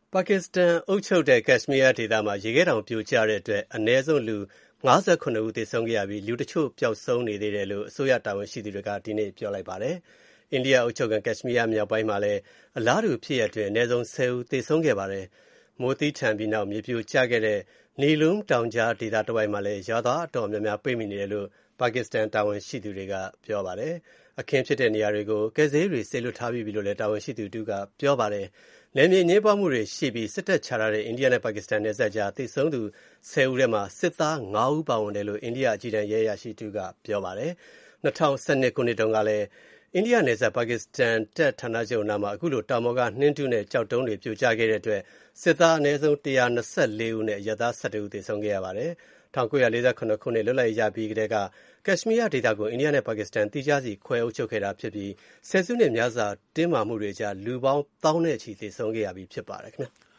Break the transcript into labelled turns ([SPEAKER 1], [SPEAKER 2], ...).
[SPEAKER 1] ပါကစ္စတန်အုပ်ချုပ်တဲ့ ကက်ရှ်မီးယားဒေသမှာ ရေခဲတောင်ပြိုကျတဲ့အတွက် အနည်းဆုံးလူ ၅၇ ဦးသေဆုံးခဲ့ရပြီး လူတချို့ပျောက်ဆုံးနေသေးတယ်လို့ အစိုးရတာဝန်ရှိသူတွေက ဒီနေ့ပြောလိုက်ပါတယ်။ အိန္ဒိယအုပ်ချုပ်ခံ ကက်ရှ်မီးယားမြောက်ပိုင်းမှာလည်း အလားတူဖြစ်ရပ်အတွင်း အနည်းဆုံး ၁၀ ဦးသေဆုံးခဲ့ပါတယ်။ မိုးသည်းထန်ပြီးနောက် မြေပြိုကျခဲ့တဲ့ Neelum တောင်ကြားဒေသတဝိုက်မှာလည်း ရွာသားအတော်များများ ပိတ်မိနေတယ်လို့ ပါကစ္စတန်တာဝန်ရှိသူတွေက ပြောပါတယ်။ အခင်းဖြစ်တဲ့နေရာတွေကို ကယ်ဆယ်ရေးတွေ စေလွှတ်ထားပြီးပြီလို့လည်း တာဝန်ရှိသူတဦးက ပြောပါတယ်။ နယ်မြေအငြင်းပွားမှုတွေရှိပြီး စစ်တပ်ချထားတဲ့ အိန္ဒိယနဲ့ ပါကစ္စတန်နယ်စပ်ကြား သေဆုံးသူ ၁၀ ဦးထဲမှာ စစ်သား ၅ ဦးပါဝင်တယ်လို့ အိန္ဒိယ အကြီးတန်းရဲအရာရှိတဦးက ပြောပါတယ်။ ၂၀၁၂ ခုနှစ်တုန်းကလည်း အိန္ဒိယနယ်စပ် ပါကစ္စတန်တပ်ဌာနချုပ်နားမှာ ခုလို တောင်ပေါ်က နှင်းထုနဲ့ ကျောက်တုံးတွေ ပြိုကျခဲ့တဲ့အတွက် စစ်သားအနည်းဆုံး ၁၂၄ ဦးနဲ့ အရပ်သား ၁၁ ဦး သေဆုံးခဲ့ရပါတယ်။ ၁၉၄၇ ခုနှစ် လွတ်လပ်ရေးရပြီးကတည်းက ကက်ရှ်မီးယားဒေသကို အိန္ဒိယနဲ့ ပါကစ္စတန် သီးခြားစီခွဲ အုပ်ချုပ်ခဲ့တာဖြစ်ပြီး ဆယ်စုနှစ်များစွာ တင်းမာမှုတွေကြား လူပေါင်းသောင်းနဲ့ချီ သေဆုံးခဲ့ရပြီး ဖြစ်ပါတယ်။